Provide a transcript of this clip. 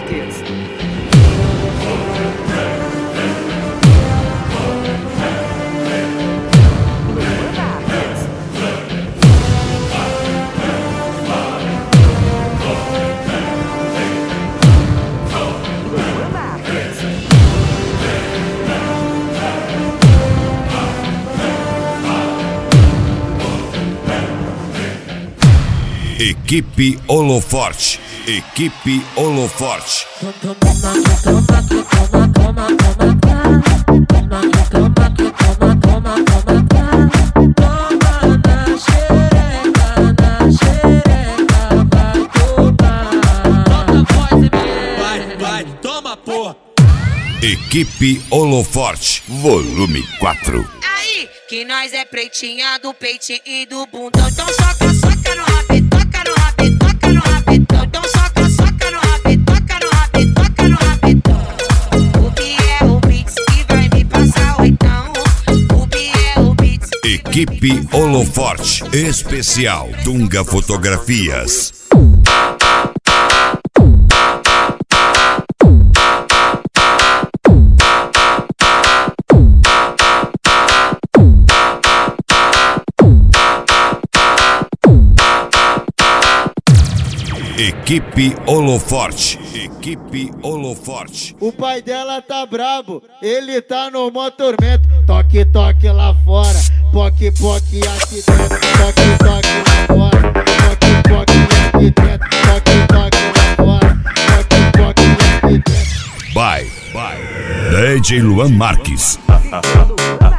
Marques. Equipe Holoforte. Equipe Holoforte. Vai, toma porra. Equipe Holoforte, volume 4. Aí, que nós é pretinha do peitinho e do bundão. Então soca, soca no rabê, toca no rabê, toca no rabetão. Então soca, soca no rabê, toca no rabê, toca no rabetão. O Biel Beats que vai me passar oitão. O Biel Beats. Equipe Holoforte, especial Dunga Fotografias. Equipe Holoforte. Equipe Holoforte. O pai dela tá brabo, ele tá no motormento. Toque, toque lá fora, poque, poque aqui dentro. Toque, toque lá fora, poque, poque aqui dentro. Toque, toque lá fora, poque, poque aqui dentro. By DJ Luan Marques.